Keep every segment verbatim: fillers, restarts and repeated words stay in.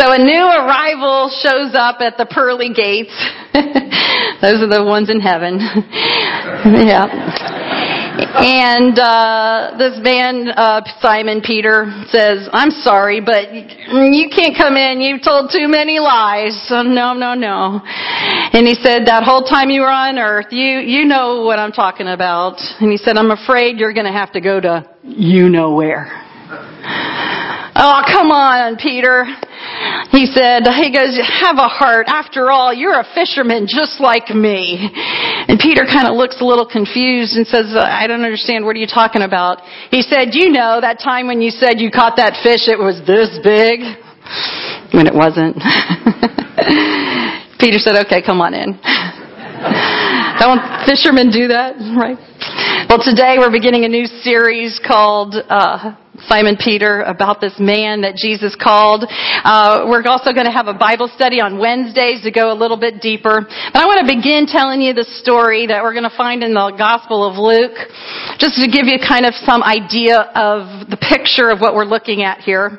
So a new arrival shows up at the pearly gates. Those are the ones in heaven. Yeah. And uh this man, uh Simon Peter, says, "I'm sorry, but you can't come in. You've told too many lies." So no, no, no. And he said, "That whole time you were on earth, you you know what I'm talking about." And he said, "I'm afraid you're going to have to go to you know where." "Oh, come on, Peter." He said, he goes, "Have a heart. After all, you're a fisherman just like me." And Peter kind of looks a little confused and says, "I don't understand. What are you talking about?" He said, "You know, that time when you said you caught that fish, it was this big." When it wasn't. Peter said, "Okay, come on in." Don't fishermen do that, right? Well, today we're beginning a new series called uh Simon Peter, about this man that Jesus called. Uh, we're also going to have a Bible study on Wednesdays to go a little bit deeper. But I want to begin telling you the story that we're going to find in the Gospel of Luke, just to give you kind of some idea of the picture of what we're looking at here.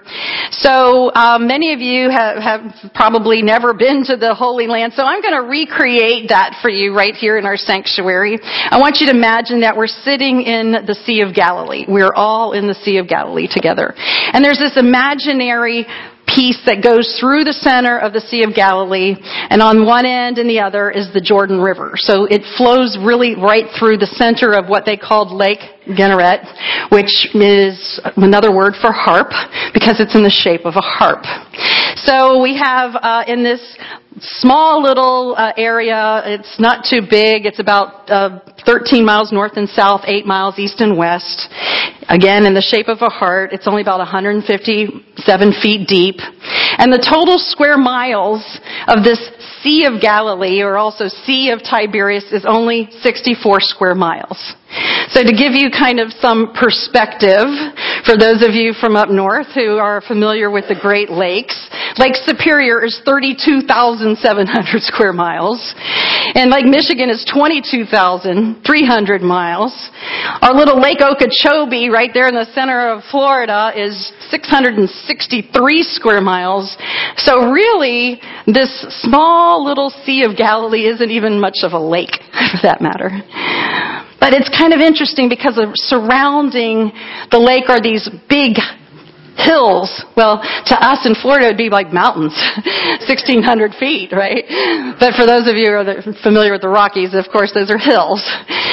So um, many of you have, have probably never been to the Holy Land, so I'm going to recreate that for you right here in our sanctuary. I want you to imagine that we're sitting in the Sea of Galilee. We're all in the Sea of Galilee together. And there's this imaginary piece that goes through the center of the Sea of Galilee, and on one end and the other is the Jordan River. So it flows really right through the center of what they called Lake Gennesaret, which is another word for harp, because it's in the shape of a harp. So we have uh, in this small little uh, area, it's not too big, it's about uh, thirteen miles north and south, eight miles east and west. Again, in the shape of a heart, it's only about one hundred fifty-seven feet deep. And the total square miles of this Sea of Galilee, or also Sea of Tiberias, is only sixty-four square miles. So to give you kind of some perspective, for those of you from up north who are familiar with the Great Lakes, Lake Superior is thirty-two thousand seven hundred square miles. And Lake Michigan is twenty-two thousand three hundred miles. Our little Lake Okeechobee, right there in the center of Florida, is six hundred sixty-three square miles. So really, this small little Sea of Galilee isn't even much of a lake, for that matter. But it's kind of interesting because of surrounding the lake are these big hills. Well, to us in Florida, it would be like mountains, sixteen hundred feet, right? But for those of you who are familiar with the Rockies, of course, those are hills.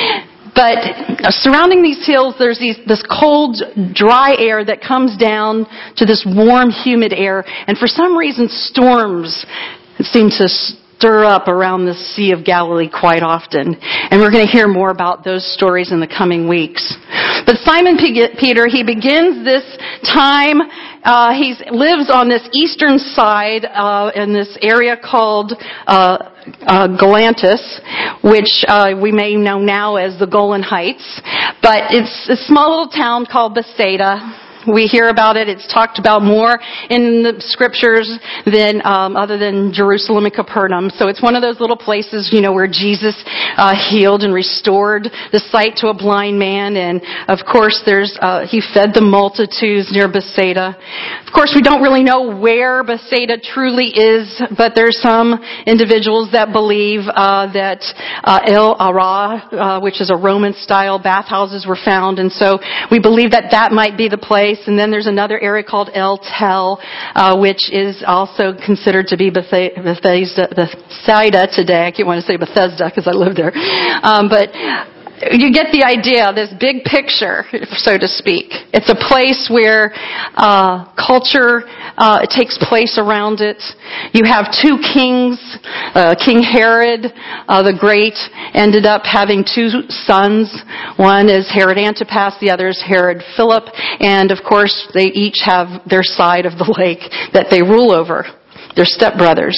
But surrounding these hills, there's these, this cold, dry air that comes down to this warm, humid air. And for some reason, storms seem to stir up around the Sea of Galilee quite often. And we're going to hear more about those stories in the coming weeks. But Simon Peter, he begins this time, uh, he lives on this eastern side, uh, in this area called, uh, uh, Galantis, which, uh, we may know now as the Golan Heights. But it's a small little town called Bethsaida. We hear about it. It's talked about more in the scriptures than um, other than Jerusalem and Capernaum. So it's one of those little places, you know, where Jesus uh, healed and restored the sight to a blind man. And of course, there's uh, he fed the multitudes near Bethsaida. Of course, we don't really know where Bethsaida truly is, but there's some individuals that believe uh, that uh, El Ara, uh, which is a Roman-style bathhouses, were found, and so we believe that that might be the place. And then there's another area called El Tel, uh, which is also considered to be Bethesda, Bethsaida today. I keep wanting to say Bethesda because I live there. Um, but you get the idea, this big picture, so to speak. It's a place where uh, culture uh, takes place around it. You have two kings. Uh, King Herod uh, the Great ended up having two sons. One is Herod Antipas, the other is Herod Philip. And of course, they each have their side of the lake that they rule over. They're stepbrothers.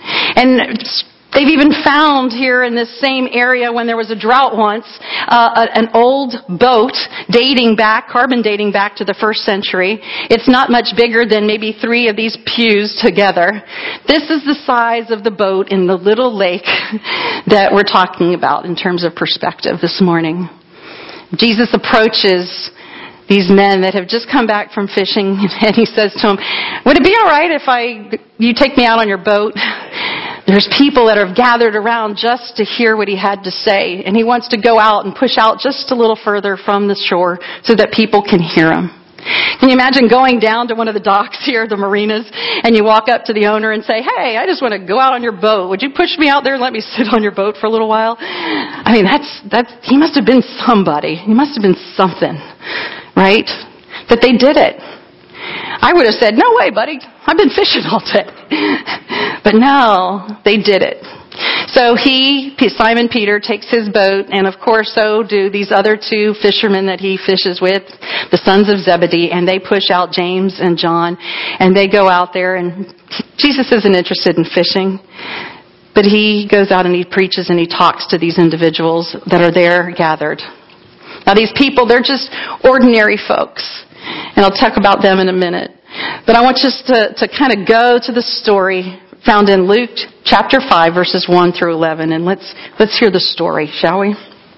And they've even found here in this same area, when there was a drought once, uh, an old boat dating back, carbon dating back to the first century. It's not much bigger than maybe three of these pews together. This is the size of the boat in the little lake that we're talking about in terms of perspective this morning. Jesus approaches these men that have just come back from fishing, and he says to them, would it be all right if I you take me out on your boat? There's people that have gathered around just to hear what he had to say, and he wants to go out and push out just a little further from the shore so that people can hear him. Can you imagine going down to one of the docks here, the marinas, and you walk up to the owner and say, hey, I just want to go out on your boat. Would you push me out there and let me sit on your boat for a little while? I mean, that's, that's, he must have been somebody. He must have been something, right? That they did it. I would have said, no way, buddy. I've been fishing all day. But no, they did it. So he, Simon Peter, takes his boat, and of course so do these other two fishermen that he fishes with, the sons of Zebedee, and they push out James and John, and they go out there, and Jesus isn't interested in fishing, but he goes out and he preaches and he talks to these individuals that are there gathered. Now these people, they're just ordinary folks, and I'll talk about them in a minute. But I want us to, to kind of go to the story found in Luke chapter five, verses one through eleven. And let's, let's hear the story, shall we?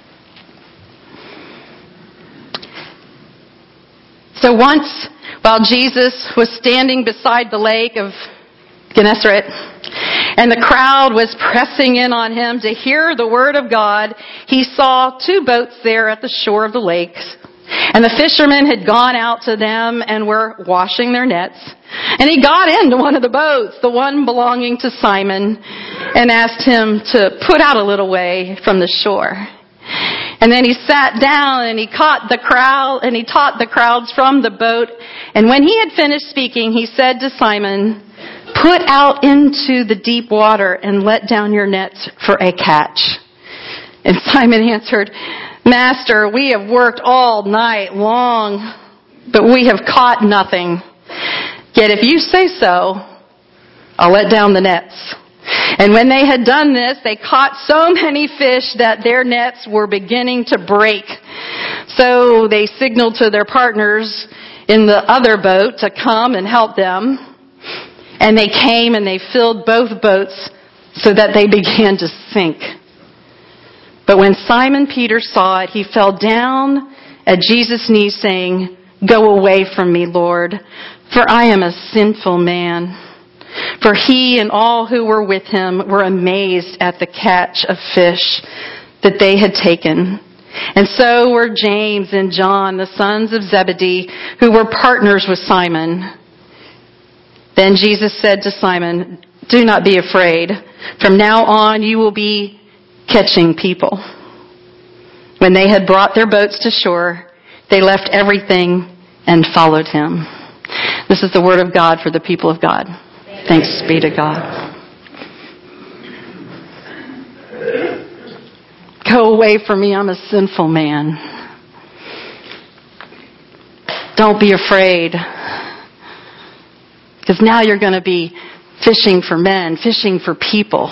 So once, while Jesus was standing beside the lake of Gennesaret, and the crowd was pressing in on him to hear the word of God, he saw two boats there at the shore of the lake. And the fishermen had gone out to them and were washing their nets. And he got into one of the boats, the one belonging to Simon, and asked him to put out a little way from the shore. And then he sat down and he caught the crowd and he taught the crowds from the boat. And when he had finished speaking, he said to Simon, put out into the deep water and let down your nets for a catch. And Simon answered, Master, we have worked all night long, but we have caught nothing. Yet if you say so, I'll let down the nets. And when they had done this, they caught so many fish that their nets were beginning to break. So they signaled to their partners in the other boat to come and help them. And they came and they filled both boats so that they began to sink. But when Simon Peter saw it, he fell down at Jesus' knees saying, go away from me, Lord, for I am a sinful man. For he and all who were with him were amazed at the catch of fish that they had taken. And so were James and John, the sons of Zebedee, who were partners with Simon. Then Jesus said to Simon, do not be afraid. From now on you will be catching people. When they had brought their boats to shore, they left everything and followed him. This is the word of God for the people of God. Thanks be to God. Go away from me, I'm a sinful man. Don't be afraid. Because now you're going to be fishing for men, fishing for people.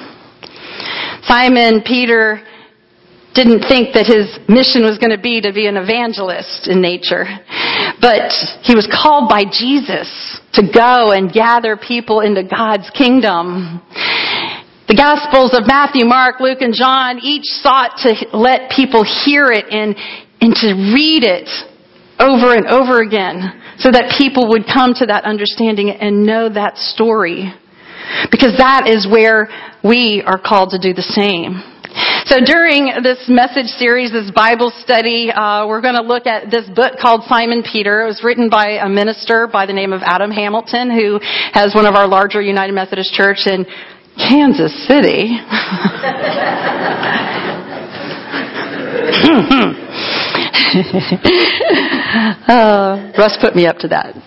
Simon Peter didn't think that his mission was going to be to be an evangelist in nature. But he was called by Jesus to go and gather people into God's kingdom. The Gospels of Matthew, Mark, Luke, and John each sought to let people hear it and, and to read it over and over again so that people would come to that understanding and know that story. Because that is where we are called to do the same. So during this message series, this Bible study, uh, we're going to look at this book called Simon Peter. It was written by a minister by the name of Adam Hamilton, who has one of our larger United Methodist Church in Kansas City. uh, Russ put me up to that.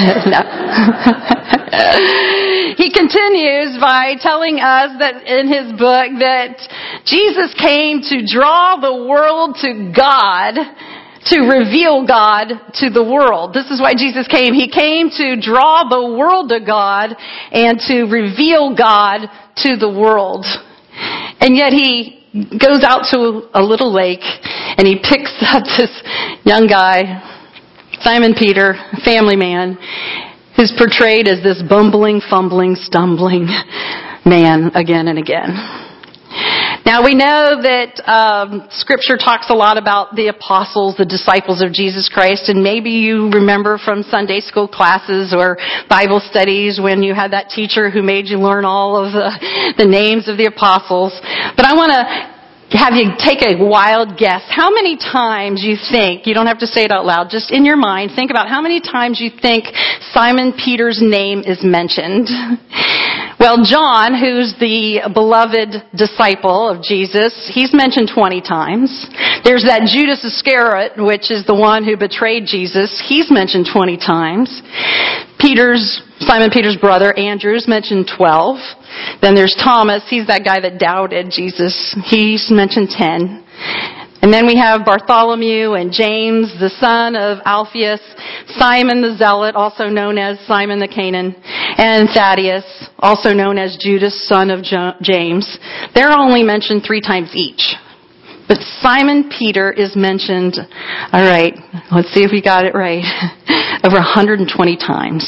He continues by telling us that in his book that Jesus came to draw the world to God, to reveal God to the world. This is why Jesus came. He came to draw the world to God and to reveal God to the world. And yet he goes out to a little lake and he picks up this young guy, Simon Peter, family man, who's portrayed as this bumbling, fumbling, stumbling man again and again. Now we know that um, Scripture talks a lot about the apostles, the disciples of Jesus Christ, and maybe you remember from Sunday school classes or Bible studies when you had that teacher who made you learn all of the, the names of the apostles. But I want to have you take a wild guess. How many times you think, you don't have to say it out loud, just in your mind, think about how many times you think Simon Peter's name is mentioned. Well, John, who's the beloved disciple of Jesus, he's mentioned twenty times. There's that Judas Iscariot, which is the one who betrayed Jesus. He's mentioned twenty times. Peter's, Simon Peter's brother, Andrew's mentioned twelve. Then there's Thomas. He's that guy that doubted Jesus. He's mentioned ten. And then we have Bartholomew and James, the son of Alphaeus, Simon the Zealot, also known as Simon the Canaan, and Thaddeus, also known as Judas, son of James. They're only mentioned three times each. But Simon Peter is mentioned, all right, let's see if we got it right, over one hundred twenty times.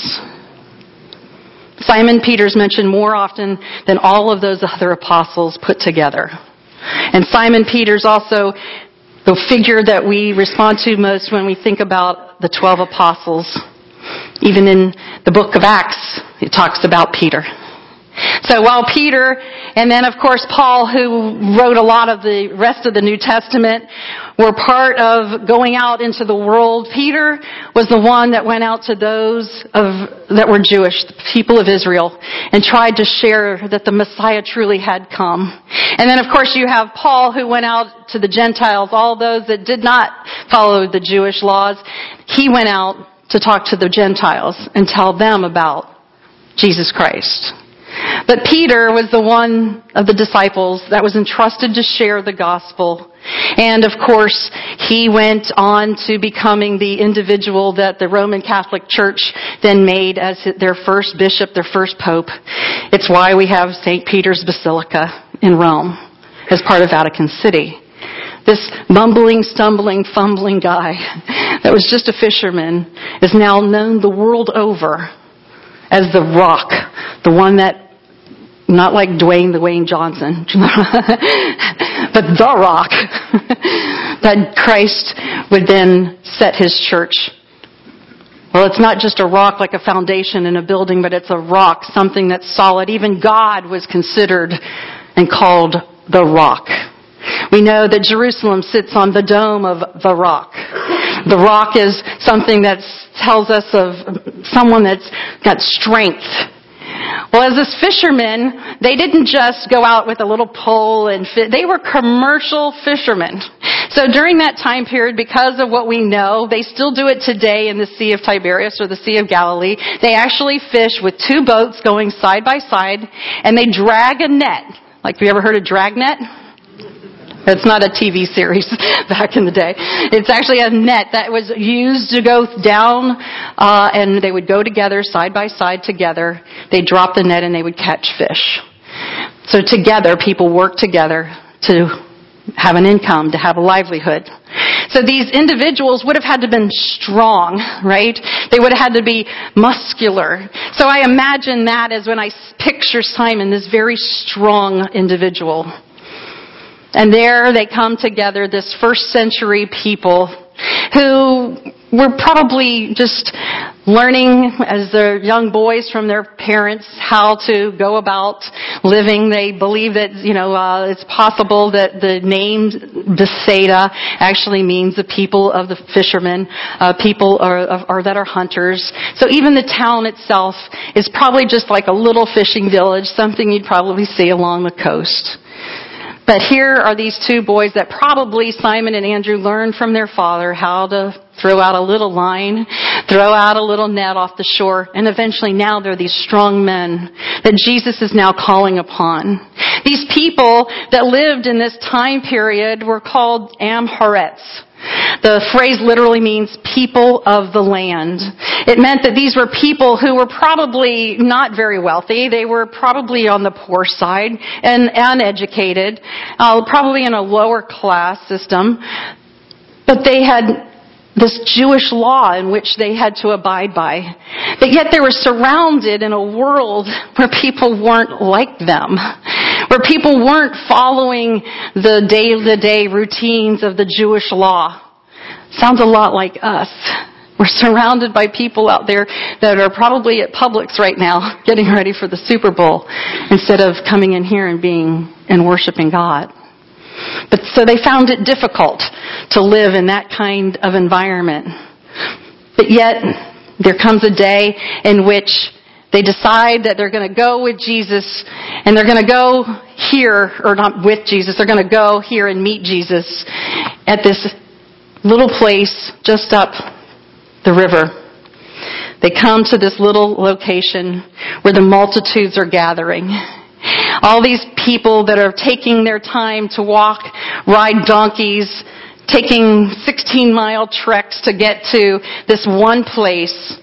Simon Peter's mentioned more often than all of those other apostles put together. And Simon Peter's also the figure that we respond to most when we think about the twelve apostles. Even in the book of Acts, it talks about Peter. So while Peter, and then of course Paul, who wrote a lot of the rest of the New Testament, were part of going out into the world, Peter was the one that went out to those of that were Jewish, the people of Israel, and tried to share that the Messiah truly had come. And then of course you have Paul, who went out to the Gentiles, all those that did not follow the Jewish laws. He went out to talk to the Gentiles and tell them about Jesus Christ. But Peter was the one of the disciples that was entrusted to share the gospel. And of course, he went on to becoming the individual that the Roman Catholic Church then made as their first bishop, their first pope. It's why we have Saint Peter's Basilica in Rome as part of Vatican City. This mumbling, stumbling, fumbling guy that was just a fisherman is now known the world over as the Rock, the one that, not like Dwayne the Wayne Johnson, but the Rock, that Christ would then set his church. Well, it's not just a rock like a foundation in a building, but it's a rock, something that's solid. Even God was considered and called the Rock. We know that Jerusalem sits on the dome of the Rock. The Rock is something that tells us of someone that's got strength. Well, as this fishermen, they didn't just go out with a little pole and fit. They were commercial fishermen. So during that time period, because of what we know, they still do it today in the Sea of Tiberias or the Sea of Galilee. They actually fish with two boats going side by side, and they drag a net. Like, have you ever heard of Dragnet? It's not a T V series back in the day. It's actually a net that was used to go down, uh, and they would go together, side by side together. They'd drop the net and they would catch fish. So together, people work together to have an income, to have a livelihood. So these individuals would have had to have been strong, right? They would have had to be muscular. So I imagine that as when I picture Simon, this very strong individual. And there they come together, this first century people who were probably just learning as their young boys from their parents how to go about living. They believe that, you know, uh, it's possible that the name Bethsaida actually means the people of the fishermen, uh, people or, or that are hunters. So even the town itself is probably just like a little fishing village, something you'd probably see along the coast. But here are these two boys that probably Simon and Andrew learned from their father how to throw out a little line, throw out a little net off the shore, and eventually now they're these strong men that Jesus is now calling upon. These people that lived in this time period were called Amharites. The phrase literally means people of the land. It meant that these were people who were probably not very wealthy. They were probably on the poor side and uneducated, uh, probably in a lower class system. But they had this Jewish law in which they had to abide by. But yet they were surrounded in a world where people weren't like them, where people weren't following the day-to-day routines of the Jewish law. Sounds a lot like us. We're surrounded by people out there that are probably at Publix right now getting ready for the Super Bowl instead of coming in here and being and worshiping God. But so they found it difficult to live in that kind of environment. But yet, there comes a day in which they decide that they're going to go with Jesus, and they're going to go here, or not with Jesus, they're going to go here and meet Jesus at this little place just up the river. They come to this little location where the multitudes are gathering. All these people that are taking their time to walk, ride donkeys, taking sixteen-mile treks to get to this one place.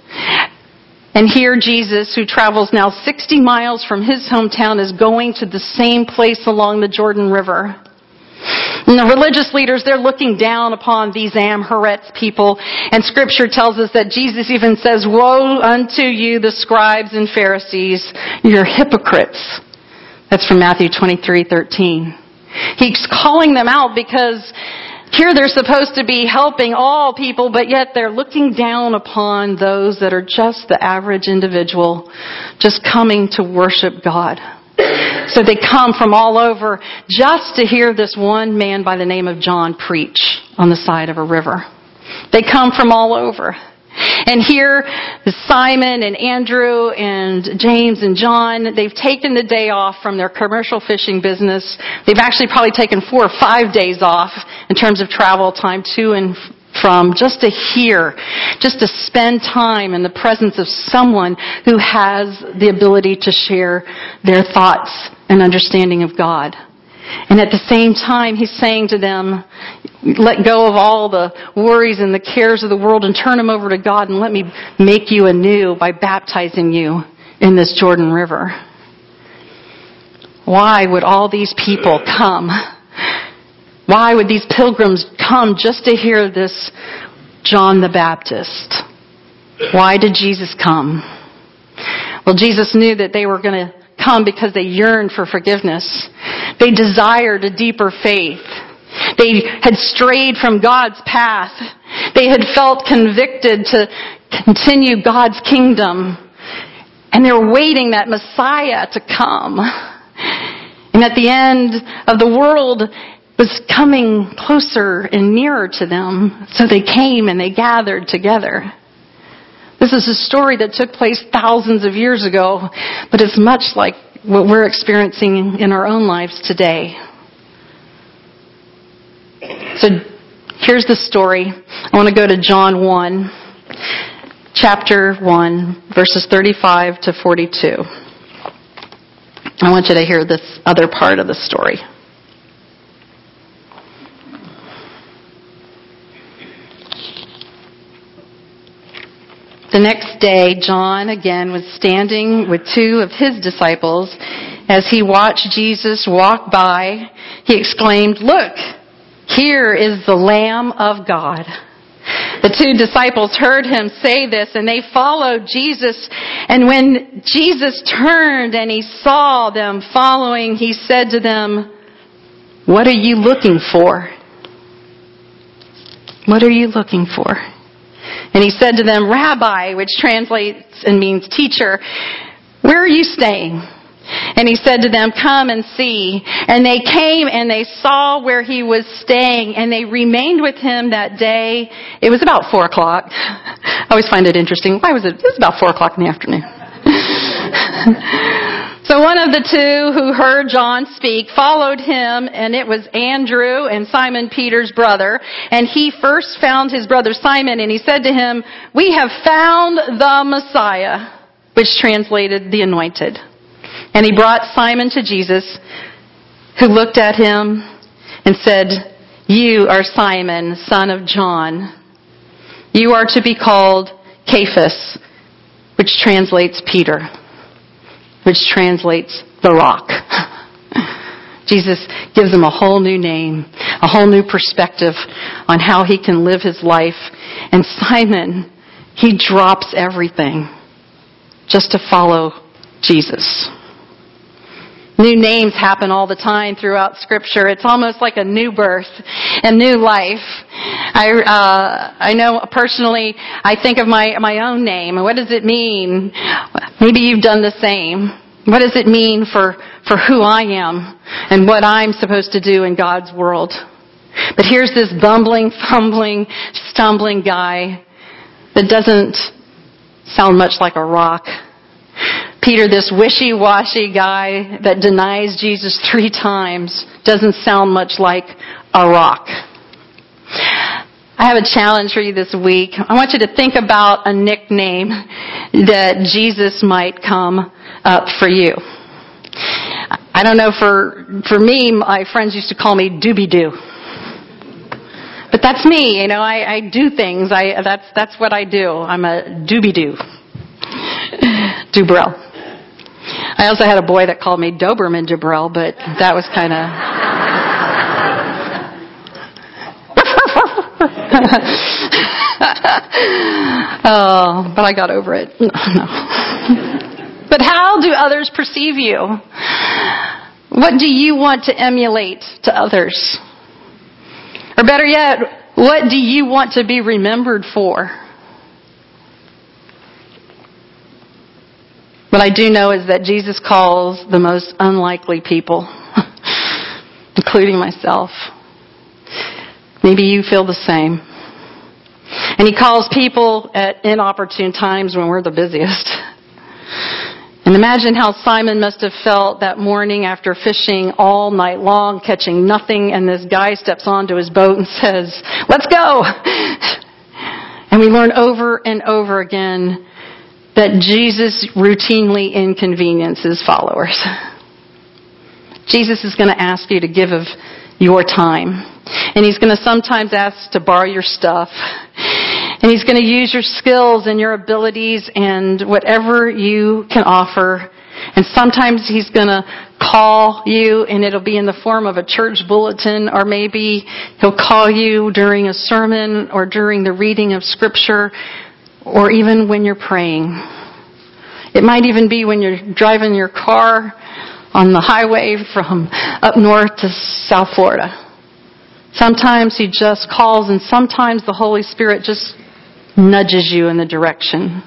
And here Jesus, who travels now sixty miles from his hometown, is going to the same place along the Jordan River. And the religious leaders, they're looking down upon these Amorites people. And Scripture tells us that Jesus even says, "Woe unto you, the scribes and Pharisees, you're hypocrites." That's from Matthew twenty-three thirteen. He's calling them out because here they're supposed to be helping all people, but yet they're looking down upon those that are just the average individual, just coming to worship God. So they come from all over just to hear this one man by the name of John preach on the side of a river. They come from all over. And here, Simon and Andrew and James and John, they've taken the day off from their commercial fishing business. They've actually probably taken four or five days off in terms of travel time to and from, just to hear, just to spend time in the presence of someone who has the ability to share their thoughts and understanding of God. And at the same time, he's saying to them, let go of all the worries and the cares of the world and turn them over to God and let me make you anew by baptizing you in this Jordan River. Why would all these people come? Why would these pilgrims come just to hear this John the Baptist? Why did Jesus come? Well, Jesus knew that they were going to come because they yearned for forgiveness. They desired a deeper faith. They had strayed from God's path. They had felt convicted to continue God's kingdom. And they were waiting that Messiah to come. And at the end of the world was coming closer and nearer to them. So they came and they gathered together. This is a story that took place thousands of years ago, but it's much like what we're experiencing in our own lives today. So here's the story. I want to go to John one, chapter one, verses thirty-five to forty-two. I want you to hear this other part of the story. The next day, John again was standing with two of his disciples. As he watched Jesus walk by, he exclaimed, "Look, here is the Lamb of God." The two disciples heard him say this, and they followed Jesus. And when Jesus turned and he saw them following, he said to them, "What are you looking for? What are you looking for?" And he said to them, "Rabbi," which translates and means teacher, "where are you staying?" And he said to them, "Come and see." And they came and they saw where he was staying, and they remained with him that day. It was about four o'clock. I always find it interesting. Why was it? It was about four o'clock in the afternoon. So one of the two who heard John speak followed him, and it was Andrew and Simon Peter's brother. And he first found his brother Simon, and he said to him, "We have found the Messiah," which translated the anointed. And he brought Simon to Jesus, who looked at him and said, "You are Simon, son of John. You are to be called Cephas," which translates Peter, which translates the rock. Jesus gives him a whole new name, a whole new perspective on how he can live his life. And Simon, he drops everything just to follow Jesus. New names happen all the time throughout Scripture. It's almost like a new birth, a new life. I uh, I know personally, I think of my my own name. What does it mean? Maybe you've done the same. What does it mean for, for who I am and what I'm supposed to do in God's world? But here's this bumbling, fumbling, stumbling guy that doesn't sound much like a rock. Peter, this wishy-washy guy that denies Jesus three times, doesn't sound much like a rock. I have a challenge for you this week. I want you to think about a nickname that Jesus might come up for you. I don't know, for for me, my friends used to call me Doobie-Doo. But that's me, you know, I, I do things. I that's that's what I do. I'm a Doobie-Doo. Dubrell. I also had a boy that called me Doberman Dubrell, but that was kind of... oh, but I got over it. No. But how do others perceive you? What do you want to emulate to others? Or better yet, what do you want to be remembered for? What I do know is that Jesus calls the most unlikely people, including myself. Maybe you feel the same. And He calls people at inopportune times when we're the busiest. And imagine how Simon must have felt that morning after fishing all night long, catching nothing, and this guy steps onto his boat and says, "Let's go!" And we learn over and over again that Jesus routinely inconveniences followers. Jesus is going to ask you to give of your time. And He's going to sometimes ask to borrow your stuff. And He's going to use your skills and your abilities and whatever you can offer. And sometimes He's going to call you, and it'll be in the form of a church bulletin, or maybe He'll call you during a sermon or during the reading of Scripture, or even when you're praying. It might even be when you're driving your car on the highway from up north to South Florida. Sometimes He just calls, and sometimes the Holy Spirit just nudges you in the direction.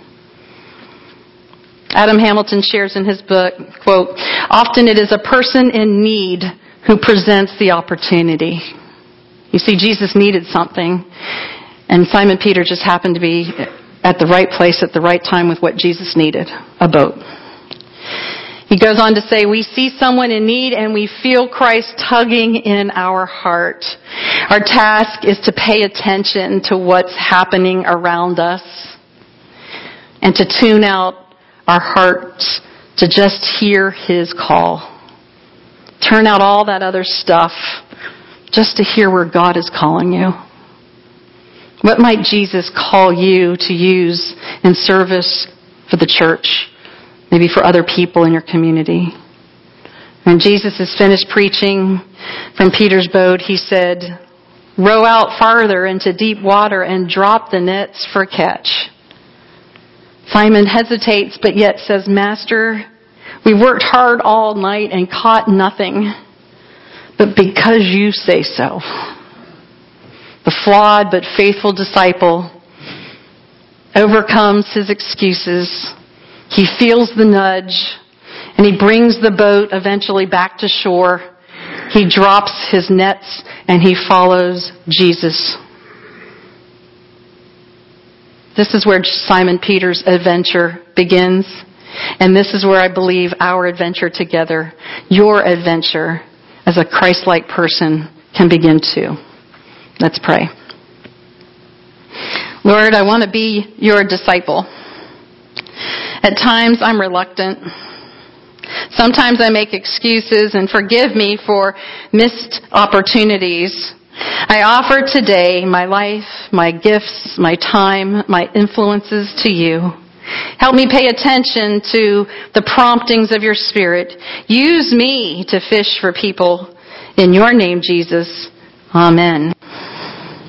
Adam Hamilton shares in his book, quote, "Often it is a person in need who presents the opportunity." You see, Jesus needed something, and Simon Peter just happened to be at the right place at the right time with what Jesus needed, a boat. He goes on to say, we see someone in need and we feel Christ tugging in our heart. Our task is to pay attention to what's happening around us and to tune out our hearts to just hear His call. Turn out all that other stuff just to hear where God is calling you. What might Jesus call you to use in service for the church? Maybe for other people in your community. When Jesus is finished preaching from Peter's boat, He said, "Row out farther into deep water and drop the nets for catch." Simon hesitates, but yet says, "Master, we worked hard all night and caught nothing, but because you say so." The flawed but faithful disciple overcomes his excuses. He feels the nudge, and he brings the boat eventually back to shore. He drops his nets, and he follows Jesus. This is where Simon Peter's adventure begins, and this is where I believe our adventure together, your adventure as a Christ-like person, can begin too. Let's pray. Lord, I want to be your disciple. At times I'm reluctant. Sometimes I make excuses, and forgive me for missed opportunities. I offer today my life, my gifts, my time, my influences to you. Help me pay attention to the promptings of your Spirit. Use me to fish for people. In your name, Jesus. Amen.